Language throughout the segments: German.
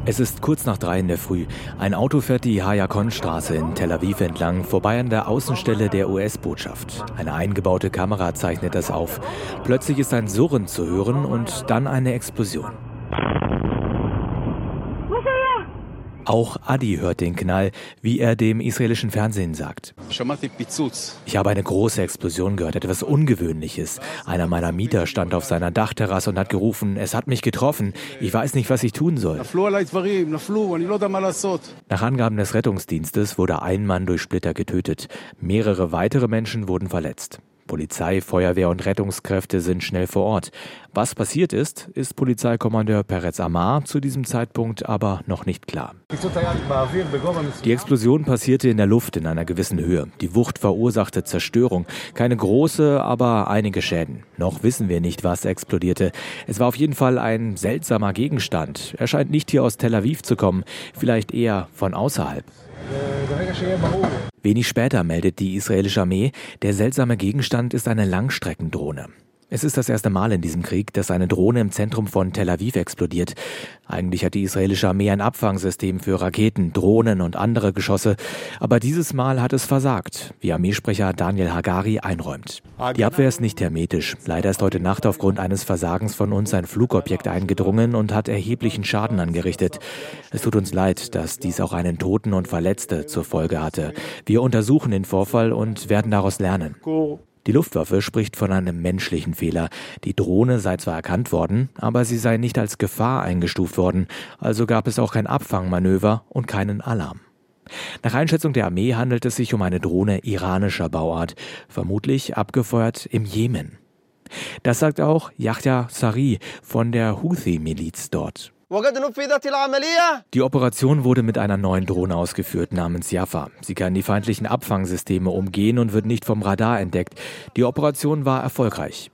Es ist kurz nach 3 in der Früh. Ein Auto fährt die Hayakon-Straße in Tel Aviv entlang, vorbei an der Außenstelle der US-Botschaft. Eine eingebaute Kamera zeichnet das auf. Plötzlich ist ein Surren zu hören und dann eine Explosion. Auch Adi hört den Knall, wie er dem israelischen Fernsehen sagt. Ich habe eine große Explosion gehört, etwas Ungewöhnliches. Einer meiner Mieter stand auf seiner Dachterrasse und hat gerufen, es hat mich getroffen, ich weiß nicht, was ich tun soll. Nach Angaben des Rettungsdienstes wurde ein Mann durch Splitter getötet. Mehrere weitere Menschen wurden verletzt. Polizei, Feuerwehr und Rettungskräfte sind schnell vor Ort. Was passiert ist Polizeikommandeur Peretz Amar zu diesem Zeitpunkt aber noch nicht klar. Die Explosion passierte in der Luft in einer gewissen Höhe. Die Wucht verursachte Zerstörung. Keine große, aber einige Schäden. Noch wissen wir nicht, was explodierte. Es war auf jeden Fall ein seltsamer Gegenstand. Er scheint nicht hier aus Tel Aviv zu kommen, vielleicht eher von außerhalb. Wenig später meldet die israelische Armee, der seltsame Gegenstand ist eine Langstreckendrohne. Es ist das erste Mal in diesem Krieg, dass eine Drohne im Zentrum von Tel Aviv explodiert. Eigentlich hat die israelische Armee ein Abfangsystem für Raketen, Drohnen und andere Geschosse. Aber dieses Mal hat es versagt, wie Armeesprecher Daniel Hagari einräumt. Die Abwehr ist nicht hermetisch. Leider ist heute Nacht aufgrund eines Versagens von uns ein Flugobjekt eingedrungen und hat erheblichen Schaden angerichtet. Es tut uns leid, dass dies auch einen Toten und Verletzte zur Folge hatte. Wir untersuchen den Vorfall und werden daraus lernen. Die Luftwaffe spricht von einem menschlichen Fehler. Die Drohne sei zwar erkannt worden, aber sie sei nicht als Gefahr eingestuft worden. Also gab es auch kein Abfangmanöver und keinen Alarm. Nach Einschätzung der Armee handelt es sich um eine Drohne iranischer Bauart, vermutlich abgefeuert im Jemen. Das sagt auch Yahya Sari von der Houthi-Miliz dort. Die Operation wurde mit einer neuen Drohne ausgeführt namens Jaffa. Sie kann die feindlichen Abfangsysteme umgehen und wird nicht vom Radar entdeckt. Die Operation war erfolgreich.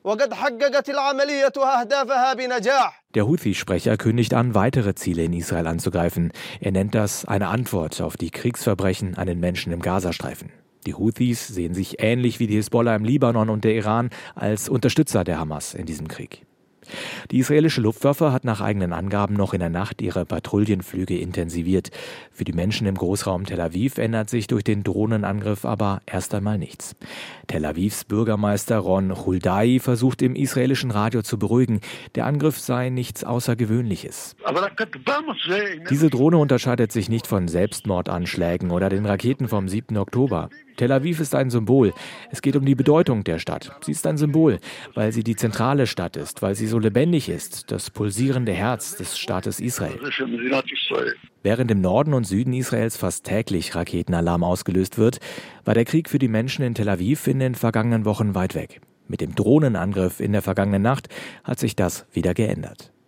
Der Houthi-Sprecher kündigt an, weitere Ziele in Israel anzugreifen. Er nennt das eine Antwort auf die Kriegsverbrechen an den Menschen im Gazastreifen. Die Houthis sehen sich ähnlich wie die Hisbollah im Libanon und der Iran als Unterstützer der Hamas in diesem Krieg. Die israelische Luftwaffe hat nach eigenen Angaben noch in der Nacht ihre Patrouillenflüge intensiviert. Für die Menschen im Großraum Tel Aviv ändert sich durch den Drohnenangriff aber erst einmal nichts. Tel Avivs Bürgermeister Ron Huldai versucht im israelischen Radio zu beruhigen, der Angriff sei nichts Außergewöhnliches. Diese Drohne unterscheidet sich nicht von Selbstmordanschlägen oder den Raketen vom 7. Oktober. Tel Aviv ist ein Symbol. Es geht um die Bedeutung der Stadt. Sie ist ein Symbol, weil sie die zentrale Stadt ist, weil sie so lebendig ist, das pulsierende Herz des Staates Israel. Während im Norden und Süden Israels fast täglich Raketenalarm ausgelöst wird, war der Krieg für die Menschen in Tel Aviv in den vergangenen Wochen weit weg. Mit dem Drohnenangriff in der vergangenen Nacht hat sich das wieder geändert.